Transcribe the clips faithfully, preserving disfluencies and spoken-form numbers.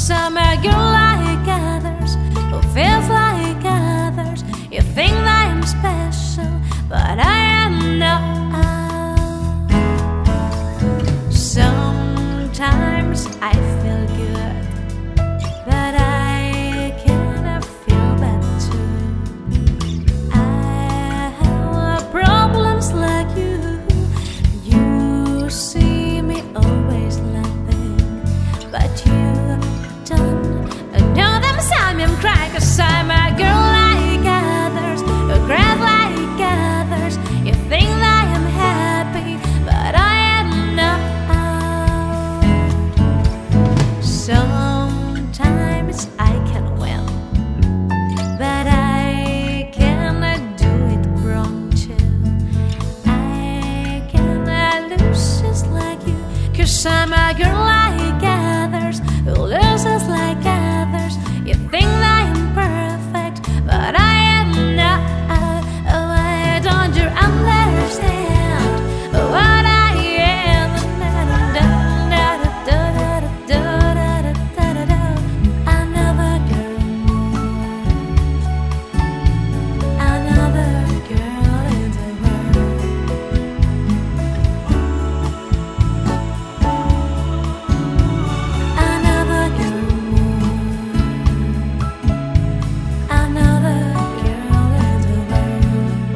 'cause I'm a girl like others, who feels like others. You think that I'm special, but I am not. Sometimes I feel good, but I cannot feel bad too. I have problems like you. You see me always laughing, but you don't know them time I'm crying, 'cause I'm a girl like others, who cries like others. You think that I'm happy, but I am not. Sometimes I can win, but I cannot do it wrong too. I cannot lose just like you, 'cause I'm a girl like others, who loses like others. You think that I'm perfect, but I am not. Oh, why don't you understand what I am? Another girl, another girl in the world. Another girl, another girl in the world.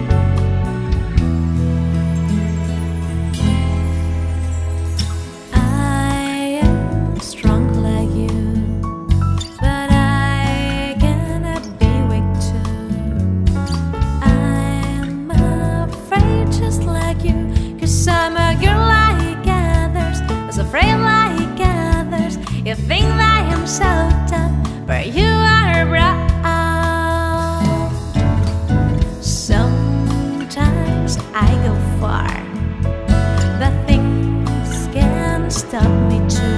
I am strong like you, but I cannot be weak too. I'm afraid just like you, 'cause I'm a girl like others, who's afraid like others. You think that I'm so tough, but you are wrong. Sometimes I go far, but things can stop me too.